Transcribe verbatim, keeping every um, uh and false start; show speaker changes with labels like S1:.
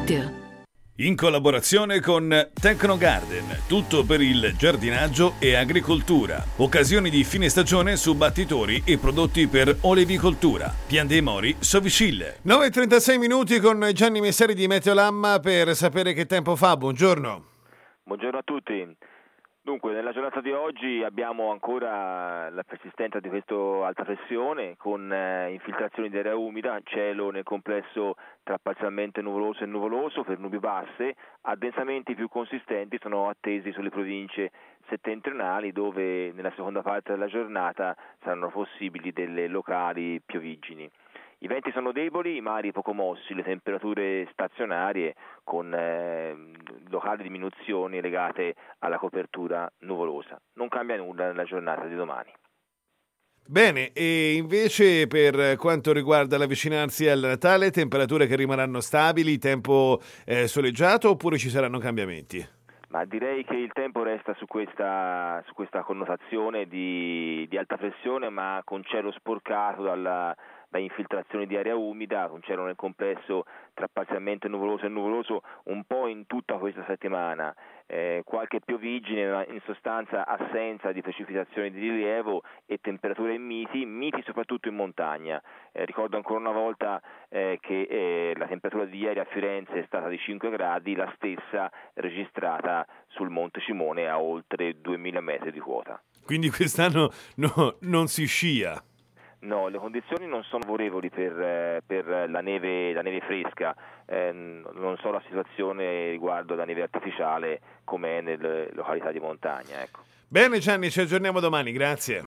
S1: it.
S2: In collaborazione con Tecnogarden, tutto per il giardinaggio e agricoltura. Occasioni di fine stagione su battitori e prodotti per olevicoltura. Pian dei Mori, Sovicille.
S3: nove e trentasei minuti con Gianni Messeri di Meteolamma per sapere che tempo fa. Buongiorno.
S4: Buongiorno a tutti. Dunque, nella giornata di oggi abbiamo ancora la persistenza di questa alta pressione con eh, infiltrazioni di aria umida, cielo nel complesso tra parzialmente nuvoloso e nuvoloso per nubi basse, addensamenti più consistenti sono attesi sulle province settentrionali dove nella seconda parte della giornata saranno possibili delle locali pioviggini. I venti sono deboli, i mari poco mossi, le temperature stazionarie con eh, locali diminuzioni legate alla copertura nuvolosa. Non cambia nulla nella giornata di domani.
S3: Bene, e invece per quanto riguarda l'avvicinarsi al Natale, temperature che rimarranno stabili, tempo eh, soleggiato oppure ci saranno cambiamenti?
S4: Ma direi che il tempo resta su questa, su questa connotazione di, di alta pressione, ma con cielo sporcato dalla da infiltrazioni di aria umida, con cielo nel complesso tra parzialmente nuvoloso e nuvoloso un po' in tutta questa settimana, eh, qualche pioviggine, ma in sostanza assenza di precipitazioni di rilievo e temperature miti, miti soprattutto in montagna. Eh, ricordo ancora una volta eh, che eh, la temperatura di ieri a Firenze è stata di cinque gradi, la stessa registrata sul Monte Cimone a oltre duemila metri di quota.
S3: Quindi quest'anno no, non si scia?
S4: No, le condizioni non sono favorevoli per, per la neve, la neve fresca, eh, non so la situazione riguardo la neve artificiale com'è nelle località di montagna. Ecco.
S3: Bene Gianni, ci aggiorniamo domani, grazie.